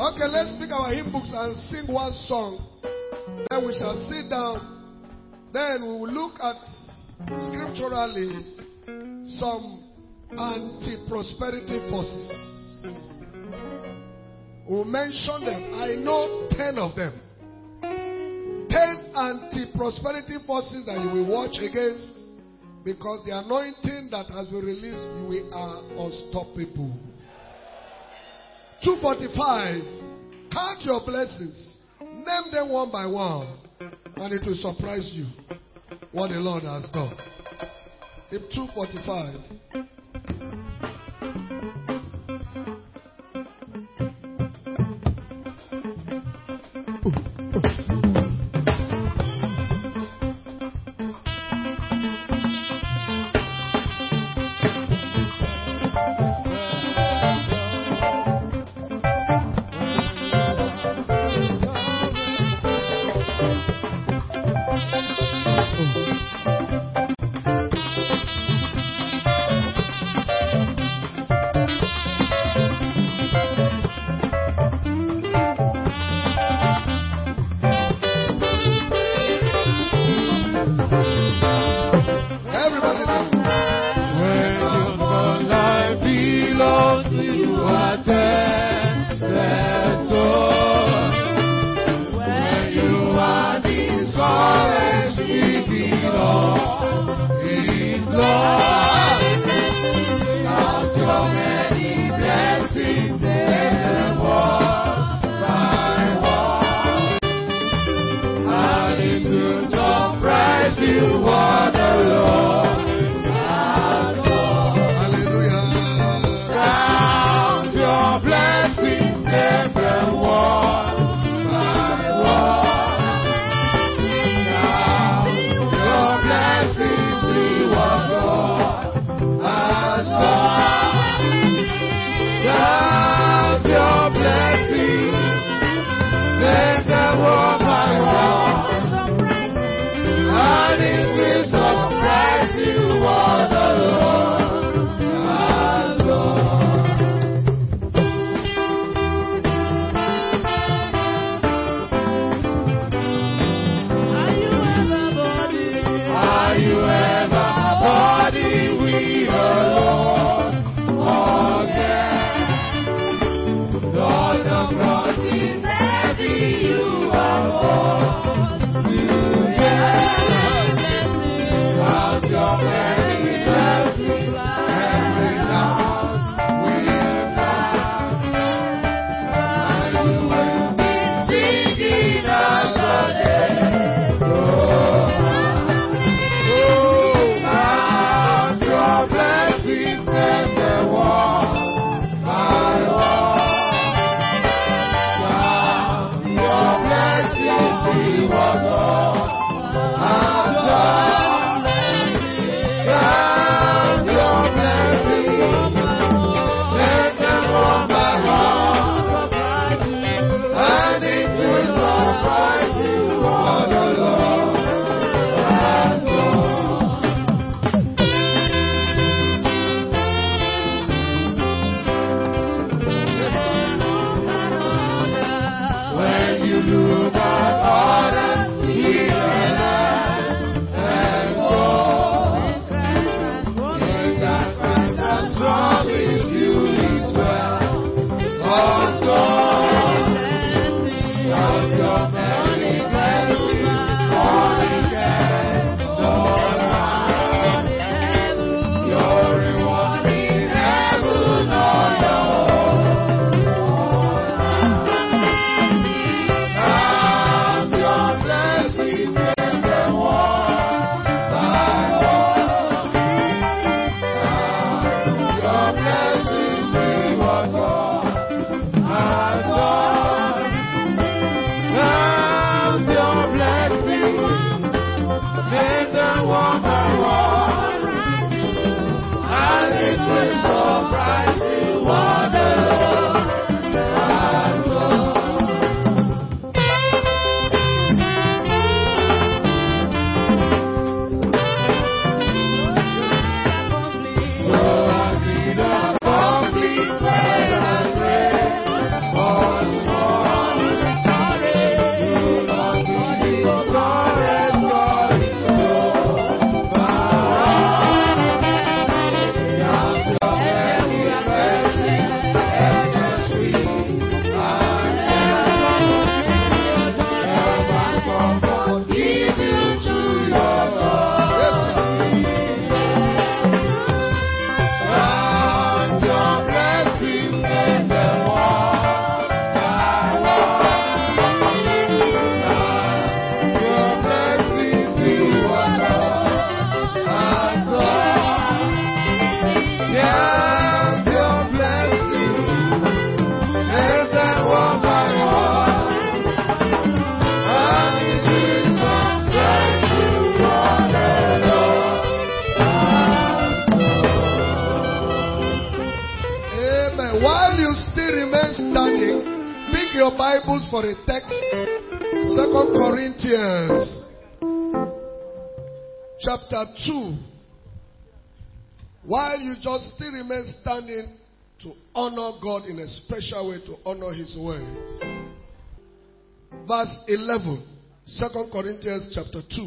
Okay, let's pick our hymn books and sing one song. Then we shall sit down. Then we will look at scripturally some anti-prosperity forces. We'll mention them. I know 10 of them. 10 anti-prosperity forces that you will watch against, because the anointing that has been released, you are unstoppable. 245. Count your blessings. Name them one by one. And it will surprise you what the Lord has done. If 245. Complete your Bibles for a text. 2 Corinthians chapter 2. While you just still remain standing to honor God in a special way, to honor His words. Verse 11. 2 Corinthians chapter 2.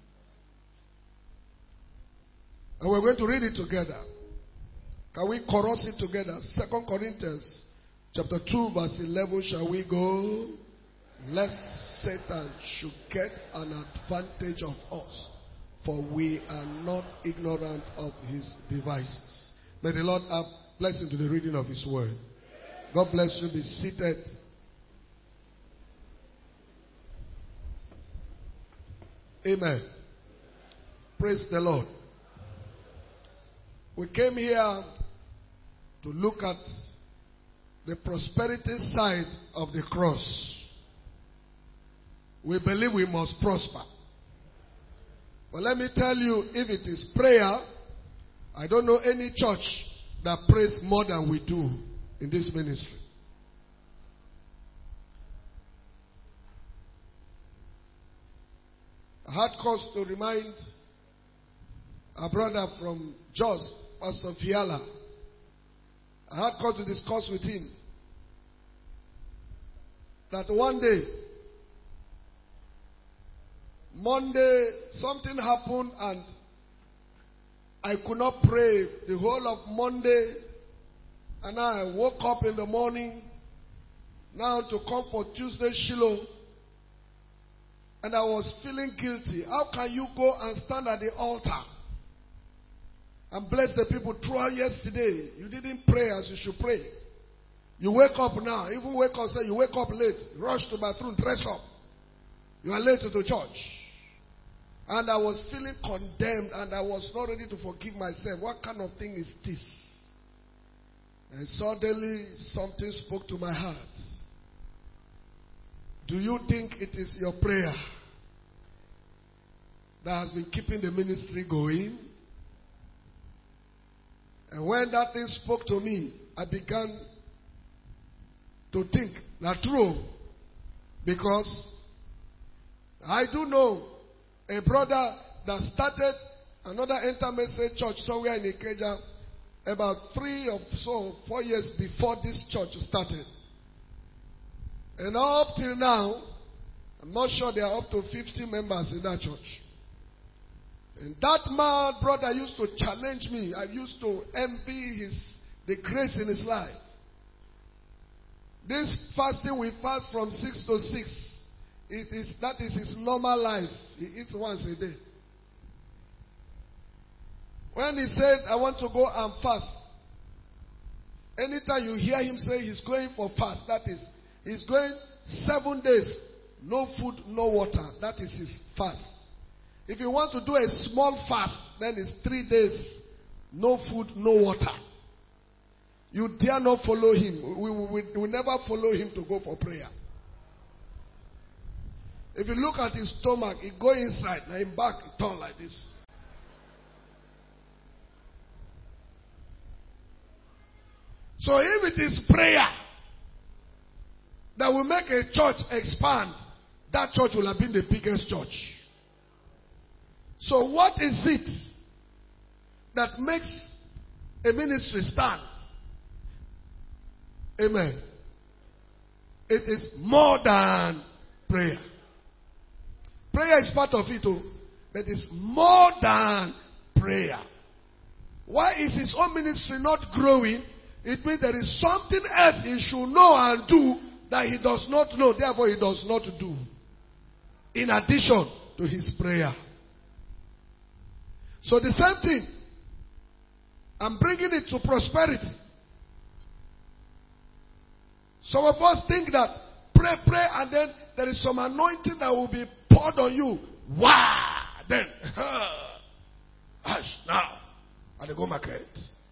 And we're going to read it together. Can we chorus it together? 2 Corinthians chapter 2 verse 11. Shall we go? Lest Satan should get an advantage of us. For we are not ignorant of his devices. May the Lord have blessing to the reading of His word. God bless you. Be seated. Amen. Praise the Lord. We came here to look at the prosperity side of the cross. We believe we must prosper. But let me tell you, if it is prayer, I don't know any church that prays more than we do in this ministry. I had cause to remind a brother from Jos, Pastor Fiala. I had cause to discuss with him that one day, Monday, something happened and I could not pray the whole of Monday. And I woke up in the morning now to come for Tuesday Shiloh. And I was feeling guilty. How can you go and stand at the altar and bless the people throughout yesterday? You didn't pray as you should pray. You wake up now. Even wake up, say you wake up late. Rush to the bathroom, dress up. You are late to the church. And I was feeling condemned and I was not ready to forgive myself. What kind of thing is this? And suddenly something spoke to my heart. Do you think it is your prayer that has been keeping the ministry going? And when that thing spoke to me, I began to think, not true. Because I do know a brother that started another Enter-Message church somewhere in Ikeja about 3 or so, 4 years before this church started. And up till now, I'm not sure there are up to 50 members in that church. And that man, brother, used to challenge me. I used to envy the grace in his life. This fasting, we fast from 6 to 6. That is his normal life. He eats once a day. When he said, I want to go and fast, anytime you hear him say he's going for fast, that is, he's going 7 days, no food, no water. That is his fast. If you want to do a small fast, then it's 3 days, no food, no water. You dare not follow him. We never follow him to go for prayer. If you look at his stomach, it go inside, and in back, it turn like this. So if it is prayer that will make a church expand, that church will have been the biggest church. So what is it that makes a ministry stand? Amen. It is more than prayer. Prayer is part of it, but it's more than prayer. Why is his own ministry not growing? It means there is something else he should know and do that he does not know, therefore he does not do. In addition to his prayer. So the same thing, I'm bringing it to prosperity. Some of us think that pray, and then there is some anointing that will be poured on you. Wow! Then, hush, now, I go market.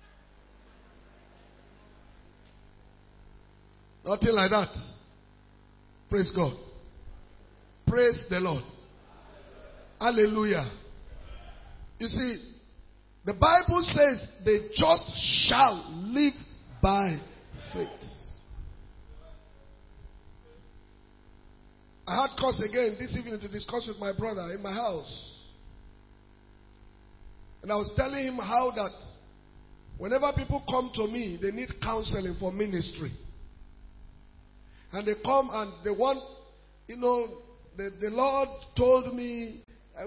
Nothing like that. Praise God. Praise the Lord. Hallelujah. You see, the Bible says the just shall live by faith. I had cause again this evening to discuss with my brother in my house. And I was telling him how that whenever people come to me, they need counseling for ministry. And they come and they want, the Lord told me,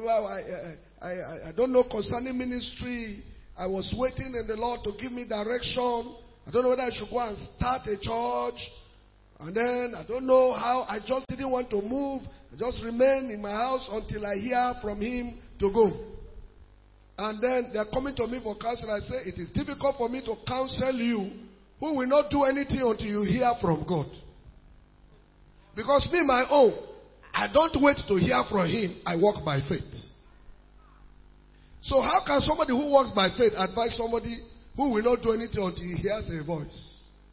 I don't know concerning ministry. I was waiting in the Lord to give me direction. I don't know whether I should go and start a church. And then I don't know how. I just didn't want to move. I just remained in my house until I hear from him to go. And then they're coming to me for counsel. I say, it is difficult for me to counsel you who will not do anything until you hear from God. Because me, my own, I don't wait to hear from him. I walk by faith. So how can somebody who walks by faith advise somebody who will not do anything until he hears a voice?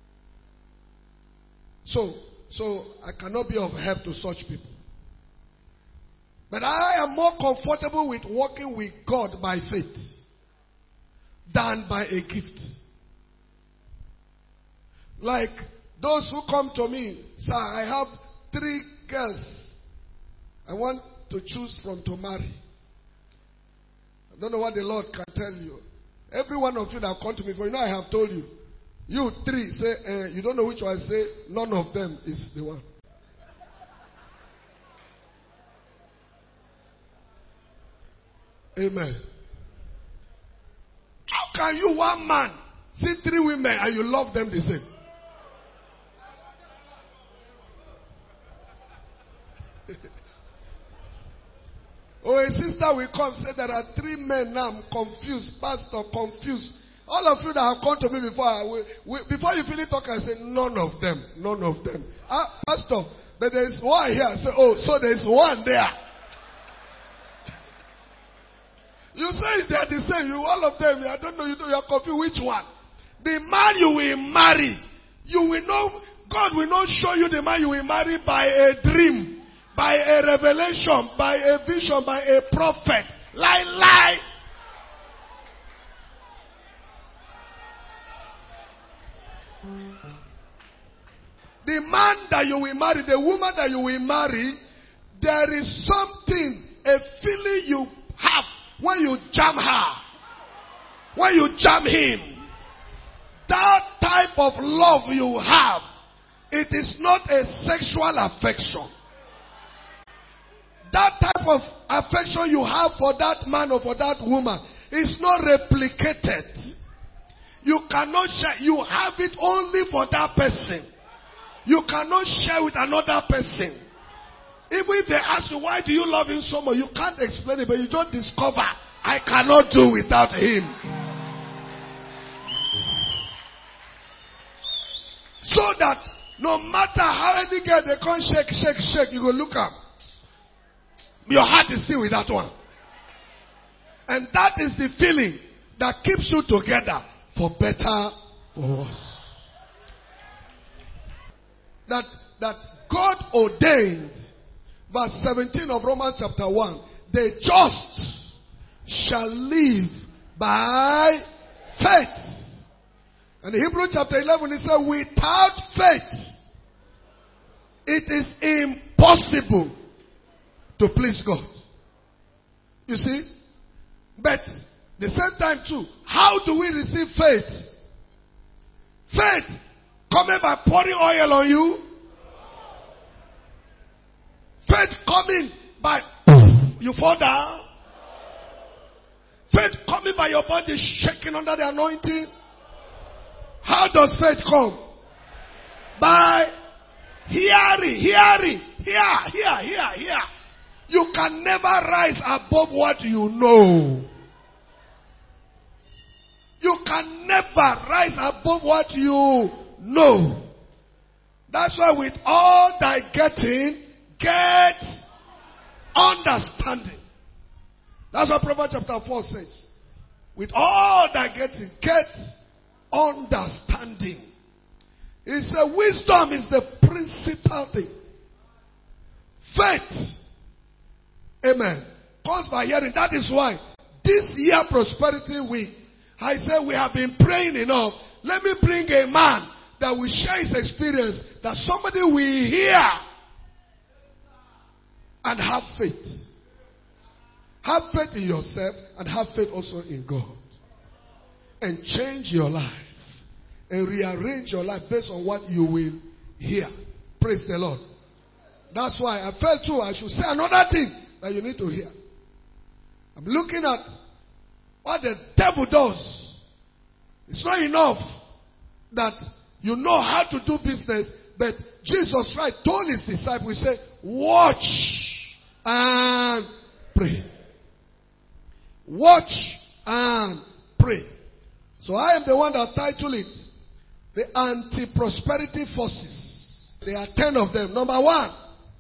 So I cannot be of help to such people. But I am more comfortable with walking with God by faith than by a gift. Like those who come to me, sir, I have 3 girls I want to choose from to marry. I don't know what the Lord can tell you. Every one of you that come to me, for I have told you. You 3 say, you don't know which one. Say, none of them is the one. Amen. How can you, one man, see 3 women and you love them the same? Oh, a sister will come say there are 3 men now. I'm confused, pastor, confused. All of you that have come to me before, before you finish talking, I say none of them, none of them. Pastor, but there is one here. I say, oh, so there is one there. You say they are the same. You all of them. I don't know. You are confused. Which one? The man you will marry, you will know. God will not show you the man you will marry by a dream, by a revelation, by a vision, by a prophet. Lie. The man that you will marry, the woman that you will marry, there is something, a feeling you have when you jam her, when you jam him. That type of love you have, it is not a sexual affection. That type of affection you have for that man or for that woman is not replicated. You cannot share. You have it only for that person. You cannot share with another person. Even if they ask you, why do you love him so much? You can't explain it, but you just discover, I cannot do without him. So that no matter how any girl they can't shake, you go look up. Your heart is still with that one. And that is the feeling that keeps you together for better or worse. That God ordained, verse 17 of Romans chapter 1, the just shall live by faith. And in Hebrews chapter 11 it says, without faith it is impossible to please God. You see? But the same time too, how do we receive faith? Faith coming by pouring oil on you. Faith coming by you fall down. Faith coming by your body shaking under the anointing. How does faith come? By hearing. Hear. You can never rise above what you know. You can never rise above what you know. That's why with all thy getting, get understanding. That's what Proverbs chapter 4 says. With all thy getting, get understanding. He said wisdom is the principal thing. Faith, amen, comes by hearing. That is why this year prosperity week, I said we have been praying enough. Let me bring a man that will share his experience, that somebody will hear and have faith. Have faith in yourself and have faith also in God. And change your life. And rearrange your life based on what you will hear. Praise the Lord. That's why I felt too I should say another thing that you need to hear. I'm looking at what the devil does. It's not enough that you know how to do business, but Jesus Christ told his disciples, he said, watch and pray. Watch and pray. So I am the one that titled it, the anti-prosperity forces. There are 10 of them. Number 1,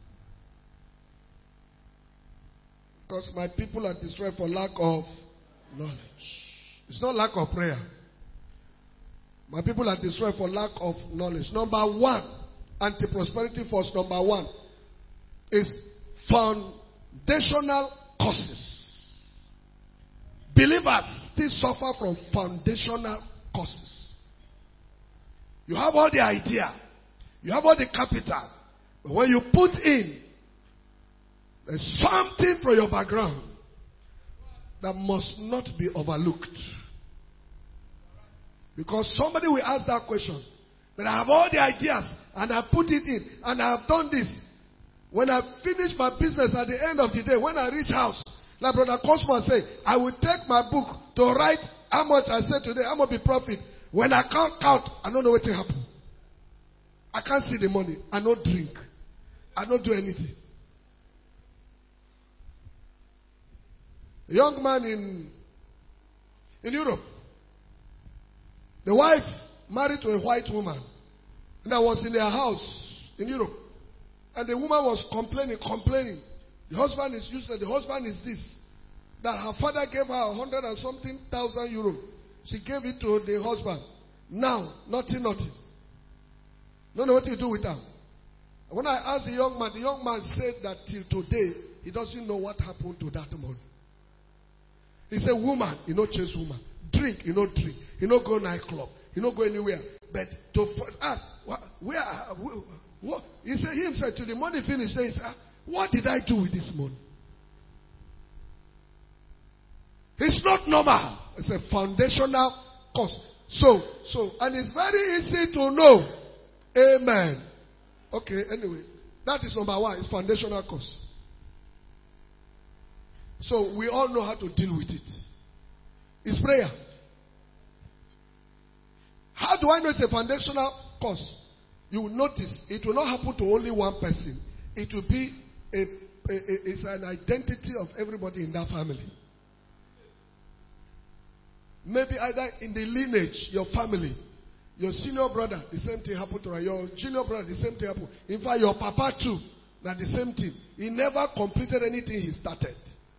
because my people are destroyed for lack of knowledge. It's not lack of prayer. My people are destroyed for lack of knowledge. Number 1, anti-prosperity force number 1 is foundational causes. Believers still suffer from foundational causes. You have all the idea. You have all the capital. But when you put in, there's something from your background that must not be overlooked. Because somebody will ask that question. But I have all the ideas and I put it in and I have done this. When I finish my business at the end of the day, when I reach house, like Brother Cosmo say, I will take my book to write how much I said today, how much be profit. When I can't count, I don't know what will happen. I can't see the money. I don't drink. I don't do anything. A young man in Europe, the wife married to a white woman, and I was in their house in Europe, and the woman was complaining. The husband is useless. The husband is this. That her father gave her 100 and something thousand euro. She gave it to the husband. Now, nothing. Don't know what to do with her. When I asked the young man said that till today, he doesn't know what happened to that money. He said, woman, you know chase woman. Drink, you know drink. You know go nightclub. You know go anywhere. But to ask, what? He said, he himself, till the money finished, he said, what did I do with this money? It's not normal. It's a foundational cause. So, and it's very easy to know. Amen. Okay, anyway. That is number 1. It's foundational cause. So, we all know how to deal with it. It's prayer. How do I know it's a foundational cause? You will notice it will not happen to only one person. It will be it's an identity of everybody in that family. Maybe either in the lineage, your family, your senior brother, the same thing happened to her. Your junior brother, the same thing happened. In fact, your papa too, that the same thing. He never completed anything he started.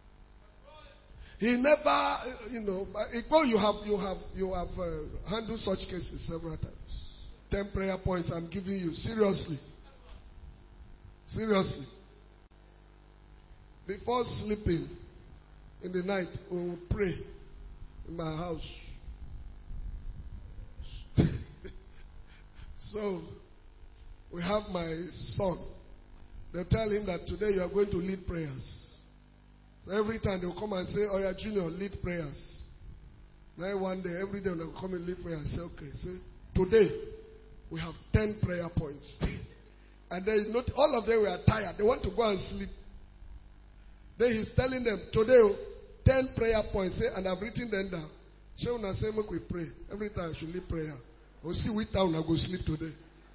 He never, you have handled such cases several times. 10 prayer points I'm giving you. Seriously. Before sleeping in the night, we will pray in my house. So, we have my son. They tell him that today you are going to lead prayers. So every time they will come and say, oh yeah, Junior, lead prayers. Now one day, every day when they will come and lead prayers, I say, okay, say, today we have 10 prayer points. And then not all of them were tired. They want to go and sleep. Then he's telling them, today, 10 prayer points, and I've written them down. So when I say, make we pray. Every time I should lead prayer. We'll see which time I go sleep today.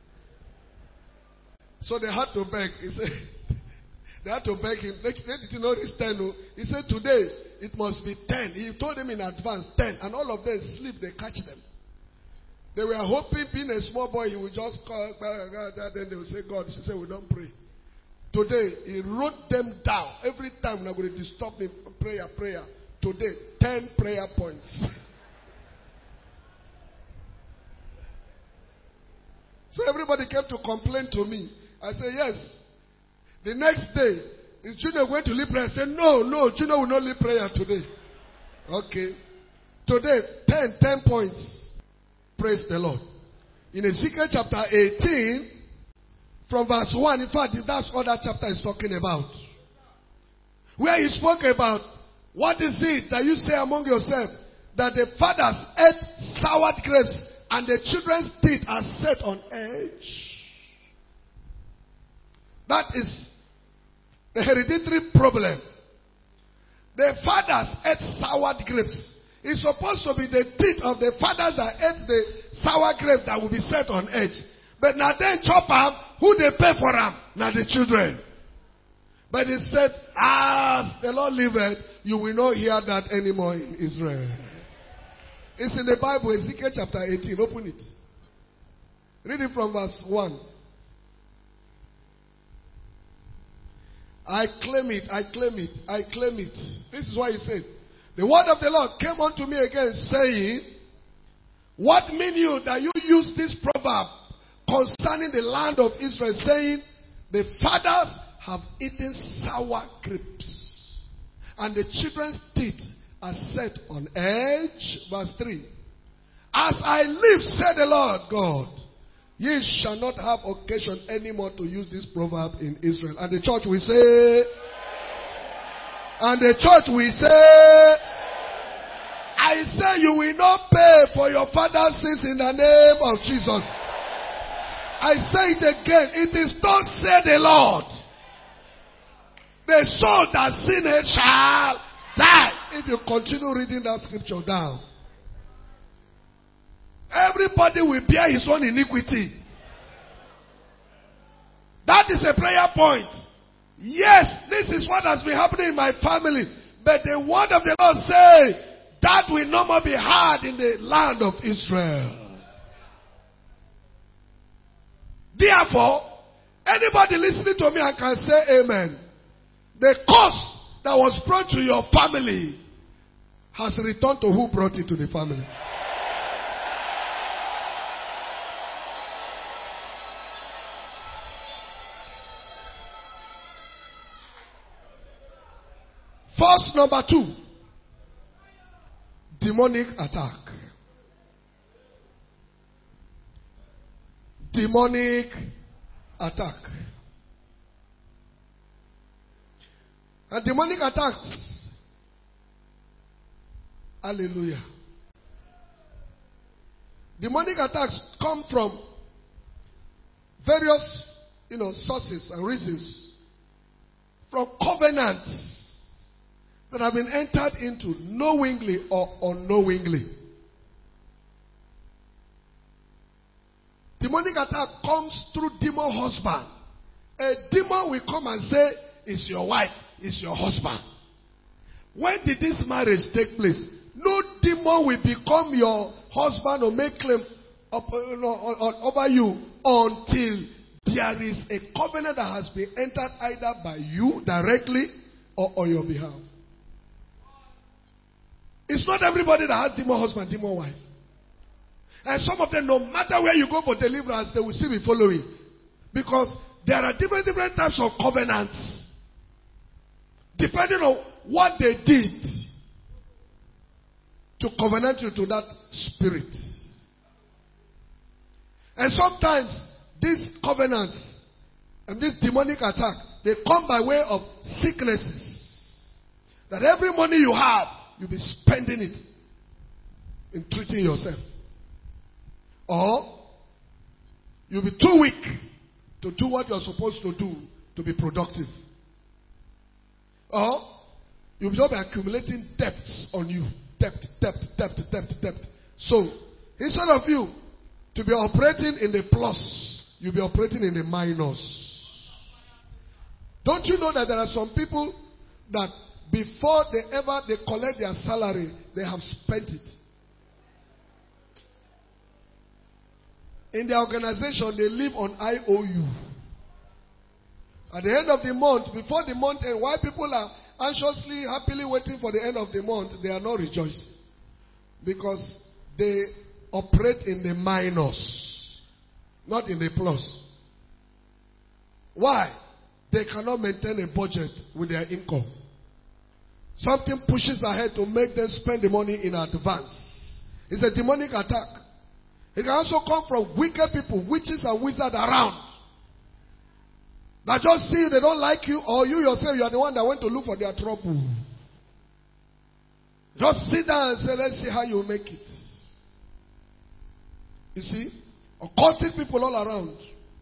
So they had to beg. He said, they had to beg him. They didn't know this 10. He said, today, it must be 10. He told them in advance, 10. And all of them sleep, they catch them. They were hoping, being a small boy, he would just call, then they would say, God, she said, we don't pray. Today, he wrote them down. Every time we're going to disturb me, prayer. Today, 10 prayer points. So everybody came to complain to me. I said, yes. The next day, is Junior going to lead prayer? I said, no, Junior will not lead prayer today. Okay. Today, 10 points. Praise the Lord. In Ezekiel chapter 18, from verse 1, in fact, that's what that chapter is talking about. where he spoke about what is it that you say among yourselves, that the fathers ate sour grapes and the children's teeth are set on edge. That is the hereditary problem. The fathers ate sour grapes. It's supposed to be the teeth of the fathers that ate the sour grape that will be set on edge. But now they chop up, who they pay for them? Now the children. But it said, as the Lord liveth, you will not hear that anymore in Israel. It's in the Bible, Ezekiel chapter 18. Open it. Read it from verse 1. I claim it, I claim it, I claim it. This is what he said. The word of the Lord came unto me again, saying, what mean you that you use this proverb concerning the land of Israel, saying, the fathers have eaten sour grapes, and the children's teeth are set on edge. Verse 3. As I live, said the Lord God, ye shall not have occasion anymore to use this proverb in Israel. And the church will say, and the church will say, I say you will not pay for your father's sins in the name of Jesus. I say it again. It is not said the Lord. The soul that sinneth shall die. If you continue reading that scripture down, everybody will bear his own iniquity. That is a prayer point. Yes, this is what has been happening in my family. But the word of the Lord says that will no more be heard in the land of Israel. Therefore, anybody listening to me, I can say amen. The curse that was brought to your family has returned to who brought it to the family. First, number 2, demonic attack. Demonic attack. And demonic attacks. Hallelujah. Demonic attacks come from various, sources and reasons. From covenants that have been entered into knowingly or unknowingly. Demonic attack comes through demon husband. A demon will come and say, it's your wife, it's your husband. When did this marriage take place? No demon will become your husband or make claim over you until there is a covenant that has been entered either by you directly or on your behalf. It's not everybody that has demon husband, demon wife. And some of them, no matter where you go for deliverance, they will still be following. Because there are different types of covenants. Depending on what they did to covenant you to that spirit. And sometimes these covenants and this demonic attack, they come by way of sicknesses. That every money you have, you'll be spending it in treating yourself. Or you'll be too weak to do what you're supposed to do to be productive. Or you'll just be accumulating debts on you. Debt. So instead of you to be operating in the plus, you'll be operating in the minus. Don't you know that there are some people that before they collect their salary, they have spent it. In their organization, they live on IOU. At the end of the month, before the month end, while people are anxiously, happily waiting for the end of the month, they are not rejoicing. Because they operate in the minus, not in the plus. Why? They cannot maintain a budget with their income. Something pushes ahead to make them spend the money in advance. It's a demonic attack. It can also come from wicked people, witches and wizards around. That just see they don't like you, or you yourself, you are the one that went to look for their trouble. Just sit down and say, let's see how you make it. You see? Occultic people all around.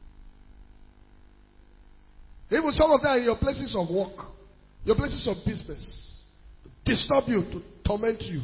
Even some of them in your places of work, your places of business, to disturb you, to torment you.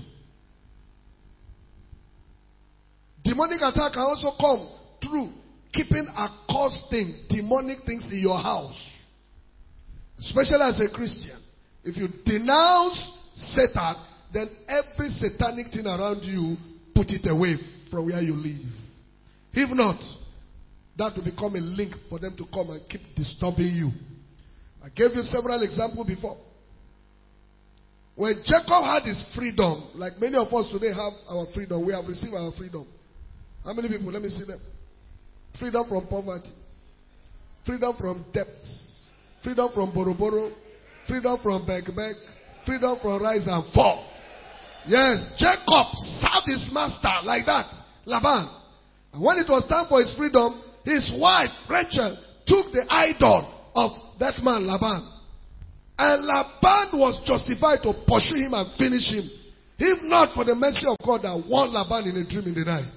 Demonic attack can also come through keeping accursed things, demonic things in your house. Especially as a Christian. If you denounce Satan, then every satanic thing around you, put it away from where you live. If not, that will become a link for them to come and keep disturbing you. I gave you several examples before. When Jacob had his freedom, like many of us today have our freedom, we have received our freedom. How many people? Let me see them. Freedom from poverty. Freedom from debts. Freedom from borrow. Freedom from beg. Freedom from rise and fall. Yes, Jacob served his master like that, Laban. And when it was time for his freedom, his wife, Rachel, took the idol of that man, Laban. And Laban was justified to pursue him and finish him. If not for the mercy of God that warned Laban in a dream in the night.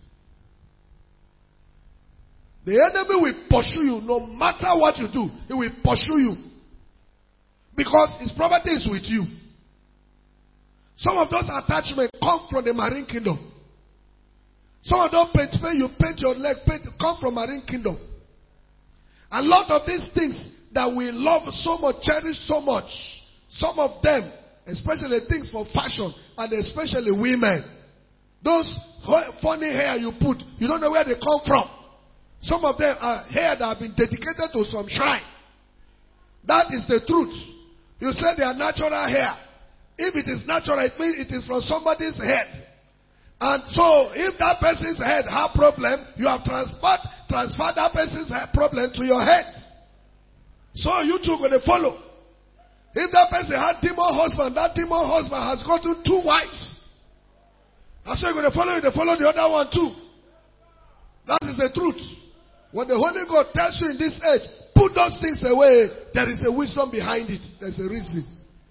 The enemy will pursue you no matter what you do. He will pursue you. Because his property is with you. Some of those attachments come from the marine kingdom. Some of those paint, you paint your leg, come from marine kingdom. A lot of these things that we love so much, cherish so much, some of them, especially things for fashion, and especially women, those funny hair you put, you don't know where they come from. Some of them are hair that have been dedicated to some shrine. That is the truth. You say they are natural hair. If it is natural, it means it is from somebody's head. And so, if that person's head has problem, you have transferred that person's problem to your head. So you two going to follow. If that person had demon husband, that demon husband has gotten 2 wives. And so you're going to follow the other one too. That is the truth. When the Holy God tells you in this age, put those things away, there is a wisdom behind it. There's a reason.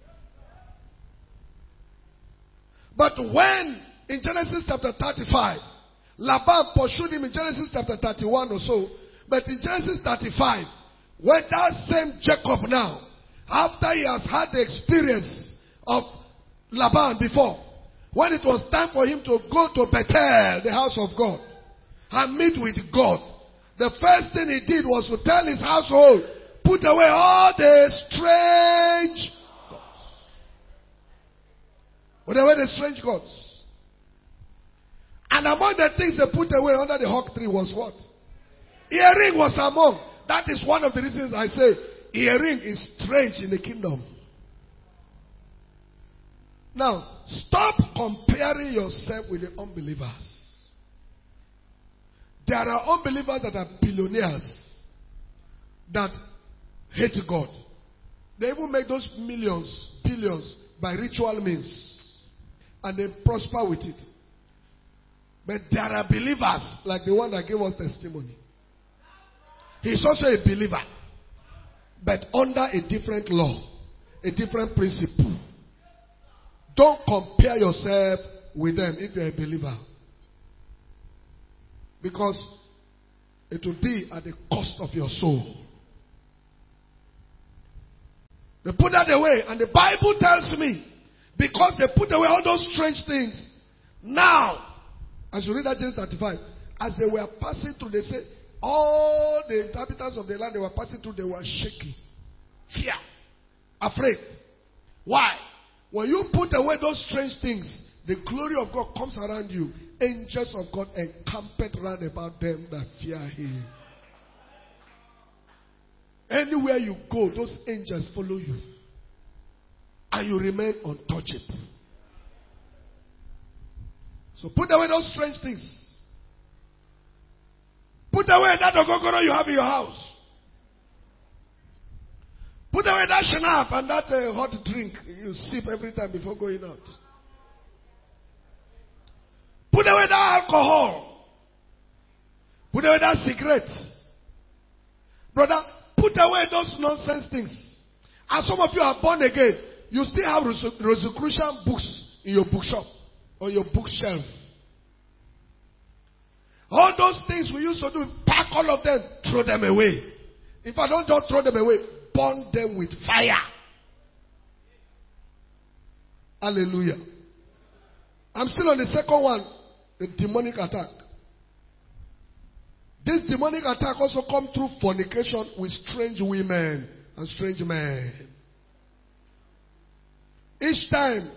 But when, in Genesis chapter 35, Laban pursued him in Genesis chapter 31 or so, but in Genesis 35, when that same Jacob now, after he has had the experience of Laban before, when it was time for him to go to Bethel, the house of God, and meet with God, the first thing he did was to tell his household, put away all the strange gods. Put away the strange gods. And among the things they put away under the oak tree was what? Earring was among. That is one of the reasons I say earring is strange in the kingdom. Now, stop comparing yourself with the unbelievers. There are unbelievers that are billionaires that hate God. They even make those millions, billions by ritual means. And they prosper with it. But there are believers like the one that gave us testimony. He's also a believer. But under a different law. A different principle. Don't compare yourself with them if you're a believer. Because it will be at the cost of your soul. They put that away. And the Bible tells me, because they put away all those strange things, now, as you read that Genesis 35, as they were passing through, they say, all the inhabitants of the land they were passing through, they were shaking. Fear. Afraid. Why? When you put away those strange things, the glory of God comes around you. Angels of God encamped round about them that fear him. Anywhere you go, those angels follow you. And you remain untouchable. So put away those strange things. Put away that ogogoro you have in your house. Put away that shnap and that hot drink you sip every time before going out. Put away that alcohol. Put away that cigarette. Brother, put Put away those nonsense things. And some of you are born again. You still have Rosicrucian books in your bookshop or your bookshelf. All those things we used to do, pack all of them, throw them away. If I don't just throw them away, burn them with fire. Hallelujah. I'm still on the second one, the demonic attack. This demonic attack also comes through fornication with strange women and strange men. Each time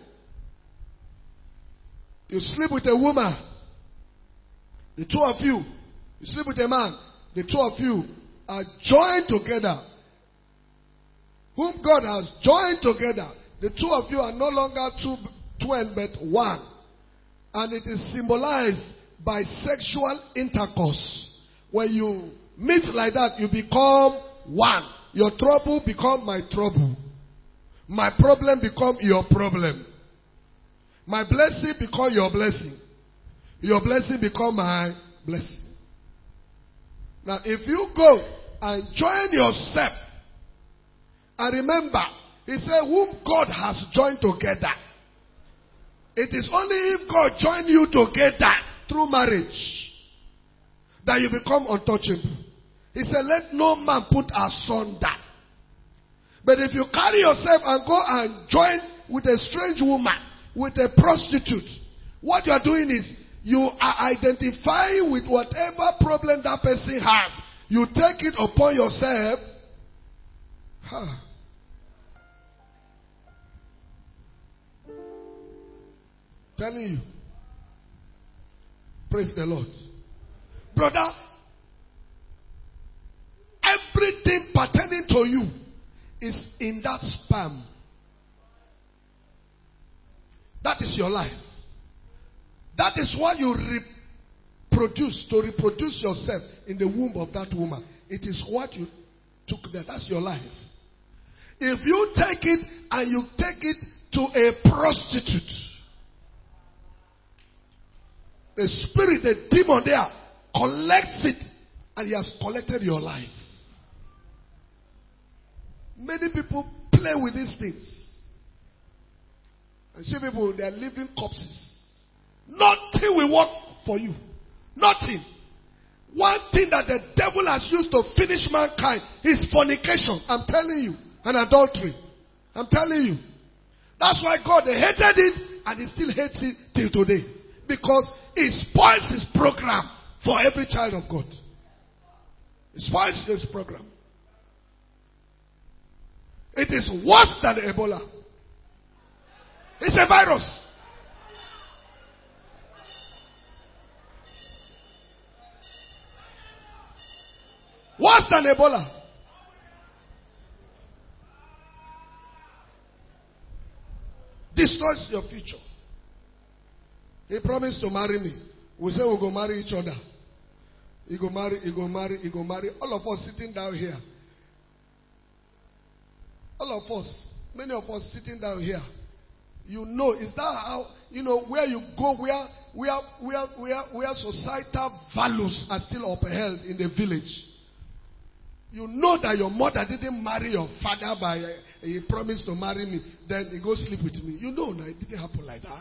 you sleep with a woman, the two of you sleep with a man, the two of you are joined together. Whom God has joined together. The two of you are no longer twin but one. And it is symbolized by sexual intercourse. When you meet like that, you become one. Your trouble become my trouble. My problem become your problem. My blessing become your blessing. Your blessing become my blessing. Now, if you go and join yourself, and remember, he said, whom God has joined together. It is only if God join you together through marriage that you become untouchable. He said, let no man put asunder. But if you carry yourself and go and join with a strange woman, with a prostitute, what you are doing is you are identifying with whatever problem that person has. You take it upon yourself. Telling you. Praise the Lord. Brother, everything pertaining to you is in that sperm. That is your life. That is what you reproduce, to reproduce yourself in the womb of that woman. It is what you took there. That's your life. If you take it and you take it to a prostitute, the spirit, the demon there, collects it and he has collected your life. Many people play with these things. And see people, they are living corpses. Nothing will work for you. Nothing. One thing that the devil has used to finish mankind is fornication. I'm telling you. And adultery. I'm telling you. That's why God hated it and he still hates it till today. Because it spoils his program for every child of God. It spoils his program. It is worse than Ebola. It's a virus. Worse than Ebola. Destroys your future. He promised to marry me. We say we'll go marry each other. He go marry, he go marry, he go marry. All of us sitting down here. All of us, many of us sitting down here. You know, is that how, you know, where you go, where societal values are still upheld in the village. You know that your mother didn't marry your father by he promised to marry me, then he go sleep with me. You know, it didn't happen like that.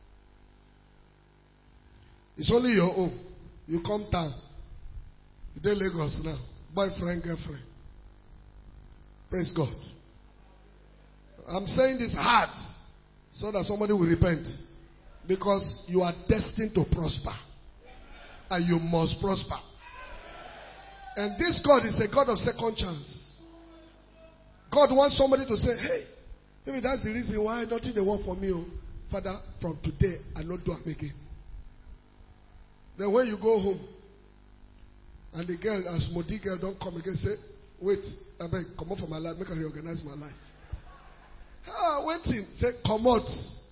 It's only your own. You come down. You're in Lagos now. Boyfriend, girlfriend. Praise God. I'm saying this hard so that somebody will repent. Because you are destined to prosper. And you must prosper. And this God is a God of second chance. God wants somebody to say, hey, maybe that's the reason why nothing they want from me. Father, from today, I not do it again. Then when you go home, and the girl, as Modi girl, don't come again, say, wait, I beg, come out from my life, make her reorganize my life. Waiting, say, come out.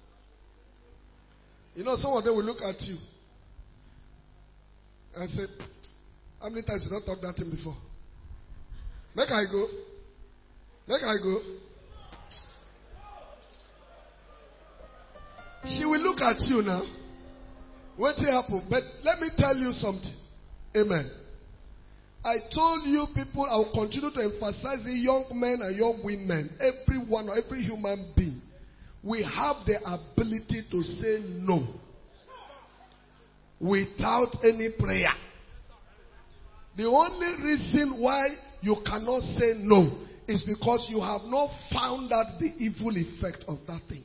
You know, some of them will look at you and say, how many times you don't talk that thing before? Make I go. Make I go. She will look at you now. What will happen? But let me tell you something. Amen. I told you people, I will continue to emphasize the young men and young women, everyone, every human being. We have the ability to say no without any prayer. The only reason why you cannot say no is because you have not found out the evil effect of that thing.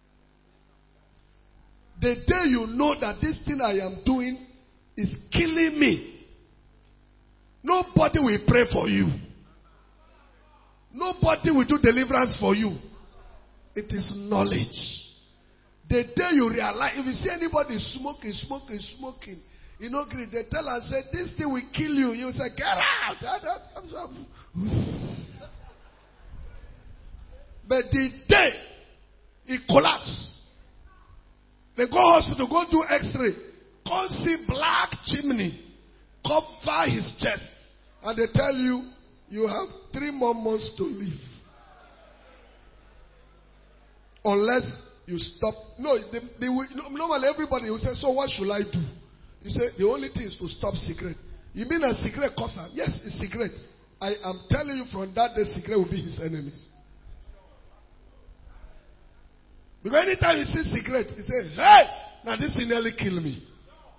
The day you know that this thing I am doing is killing me, nobody will pray for you. Nobody will do deliverance for you. It is knowledge. The day you realize, if you see anybody smoking, you know, they tell and say, this thing will kill you. You say, get out. But the day he collapsed, they go hospital, go do x-ray, come see black chimney, cover his chest, and they tell you, you have 3 more months to live. Unless you stop. No, normally everybody will say, so what should I do? You say, the only thing is to stop cigarette. You mean a cigarette causer? Yes, it's cigarette. I am telling you from that day, cigarette will be his enemies. Because anytime he sees cigarette, he says, hey, now this thing nearly killed me.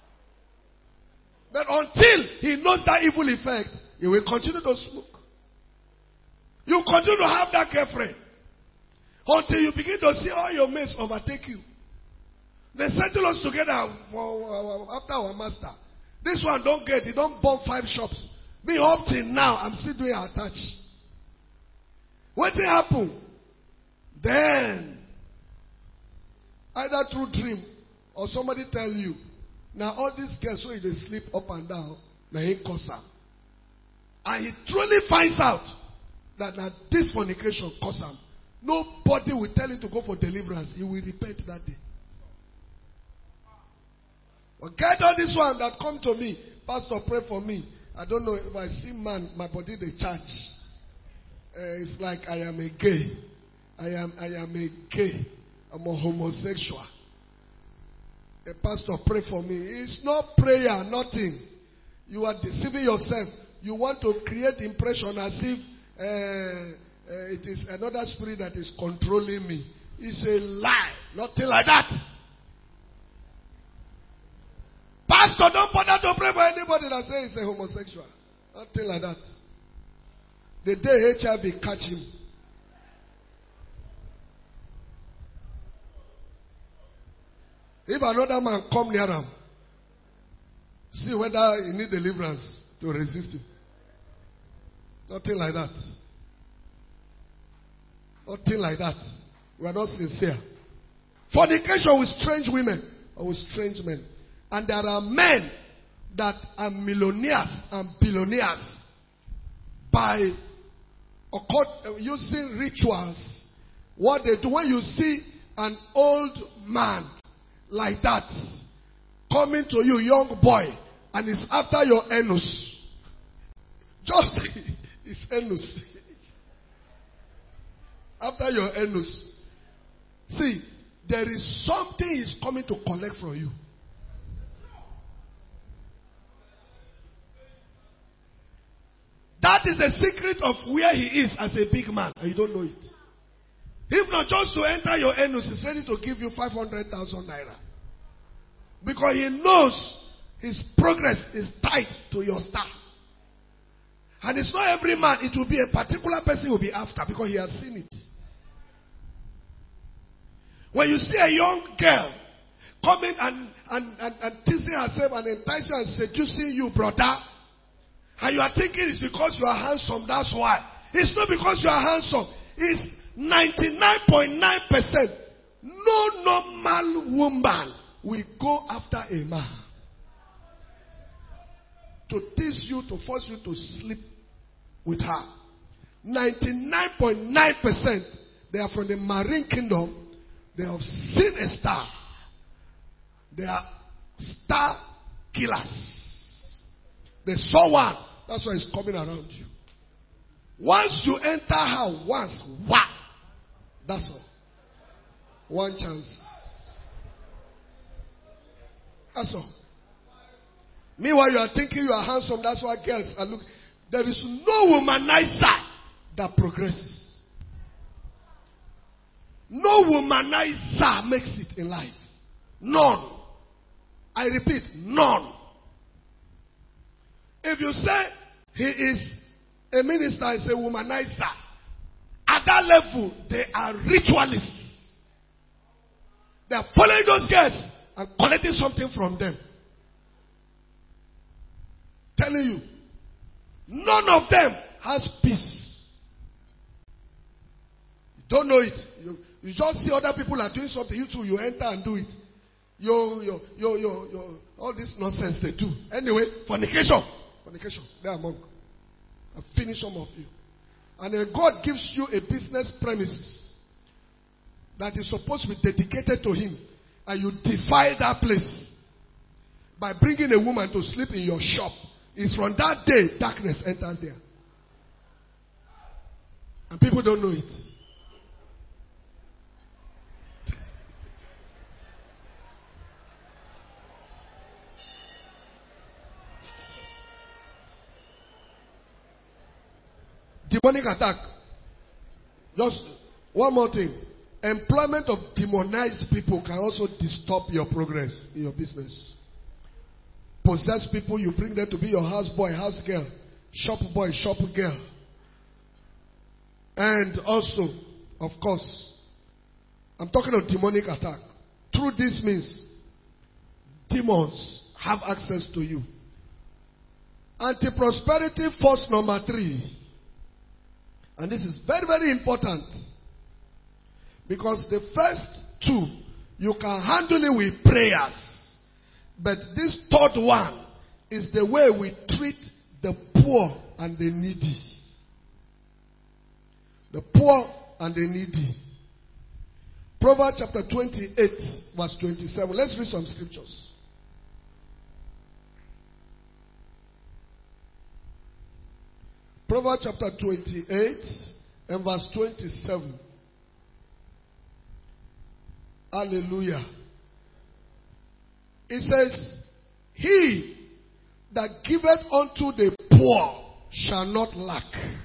But until he knows that evil effect, he will continue to smoke. You continue to have that girlfriend. Until you begin to see all your mates overtake you. They settle us together after our master. This one don't get, he don't bomb 5 shops. Me up till now, I'm still doing attach. What will happen? Then, either through dream or somebody tell you, now all these girls so they sleep up and down, now he cause am. And he truly finds out that this fornication cause am. Nobody will tell him to go for deliverance. He will repent that day. But get all this one that come to me, Pastor, pray for me. I don't know if I see man, my body they charge. It's like I am a gay. I am a gay. I'm a homosexual. A pastor, pray for me. It's not prayer, nothing. You are deceiving yourself. You want to create impression as if it is another spirit that is controlling me. It's a lie. Nothing like that. Pastor, don't bother to pray for anybody that says he's a homosexual. Nothing like that. The day HIV catch him. If another man come near him, see whether he need deliverance to resist him. Nothing like that. Nothing like that. We are not sincere. Fornication with strange women or with strange men. And there are men that are millionaires and billionaires by using rituals. What they do when you see an old man like that coming to you, young boy, and it's after your anus. Just it's anus. After your anus. See, there is something he's coming to collect from you. That is the secret of where he is as a big man, and you don't know it. If not, just to enter your anus, he's ready to give you 500,000 naira. Because he knows his progress is tied to your star. And it's not every man, it will be a particular person he will be after because he has seen it. When you see a young girl coming and teasing herself and enticing and seducing you, brother, and you are thinking it's because you are handsome, that's why. It's not because you are handsome. It's 99.9%. No normal woman will go after a man to tease you, to force you to sleep with her. 99.9%. They are from the marine kingdom. They have seen a star. They are star killers. They saw one. That's why it's coming around you. Once you enter her once, wow. That's all. One chance. That's all. Meanwhile, you are thinking you are handsome. That's why girls are looking. There is no womanizer that progresses. No womanizer makes it in life. None. I repeat, none. If you say he is a minister, is a womanizer, at that level, they are ritualists. They are following those girls and collecting something from them. Telling you, none of them has peace. You don't know it. You just see other people are doing something. You too, you enter and do it. All this nonsense they do. Anyway, fornication. They are among. I've finished some of you. And then God gives you a business premises that is supposed to be dedicated to Him. And you defile that place by bringing a woman to sleep in your shop. It's from that day darkness enters there. And people don't know it. Demonic attack. Just one more thing. Employment of demonized people can also disturb your progress in your business. Possess people, you bring them to be your house boy, house girl, shop boy, shop girl. And also, of course, I'm talking of demonic attack. Through this means, demons have access to you. Anti-prosperity force number 3. And this is very, very important. Because the first 2, you can handle it with prayers. But this third one is the way we treat the poor and the needy. The poor and the needy. Proverbs chapter 28, verse 27. Let's read some scriptures. Proverbs chapter 28 and verse 27. Hallelujah. It says, he that giveth unto the poor shall not lack.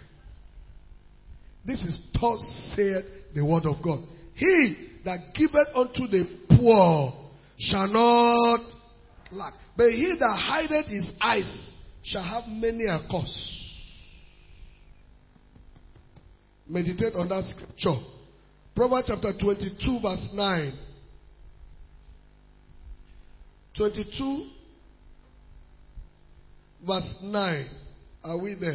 This is thus saith the word of God. He that giveth unto the poor shall not lack. But he that hideth his eyes shall have many a curse. Meditate on that scripture. Proverbs chapter 22 verse 9. 22 verse 9. Are we there?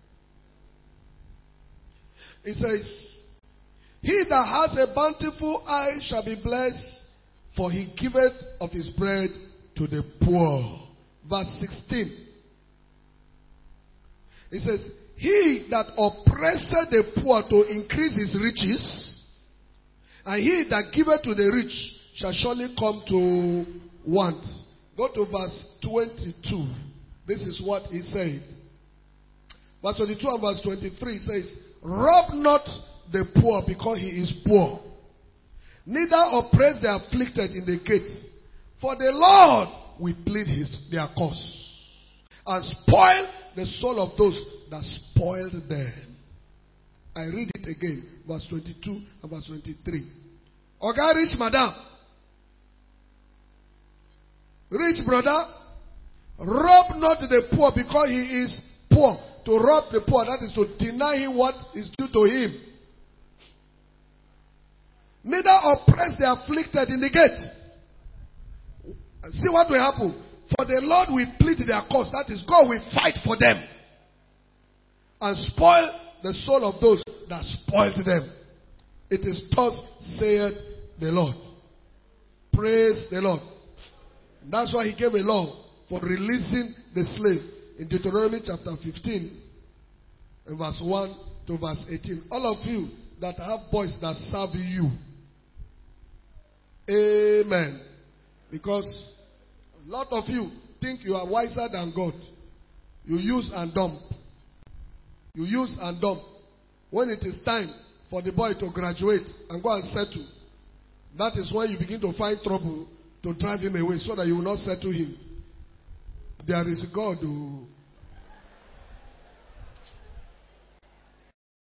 It says, he that has a bountiful eye shall be blessed, for he giveth of his bread to the poor. Verse 16. It says, he that oppresseth the poor to increase his riches, and he that giveth to the rich shall surely come to want. Go to verse 22. This is what he said. Verse 22 and verse 23 says, rob not the poor because he is poor, neither oppress the afflicted in the gate, for the Lord will plead their cause, and spoil the soul of those that spoiled them. I read it again, verse 22 and verse 23. Okay, rich madam, rich brother, rob not the poor because he is poor. To rob the poor, that is to deny him what is due to him. Neither oppress the afflicted in the gate. See what will happen. For the Lord will plead their cause. That is, God will fight for them. And spoil the soul of those that spoiled them. It is thus saith the Lord. Praise the Lord. That's why he gave a law for releasing the slave. In Deuteronomy chapter 15, and verse 1 to verse 18. All of you that have boys that serve you. Amen. Because a lot of you think you are wiser than God. You use and dump. You use and dump. When it is time for the boy to graduate and go and settle, that is when you begin to find trouble to drive him away so that you will not settle him. There is God who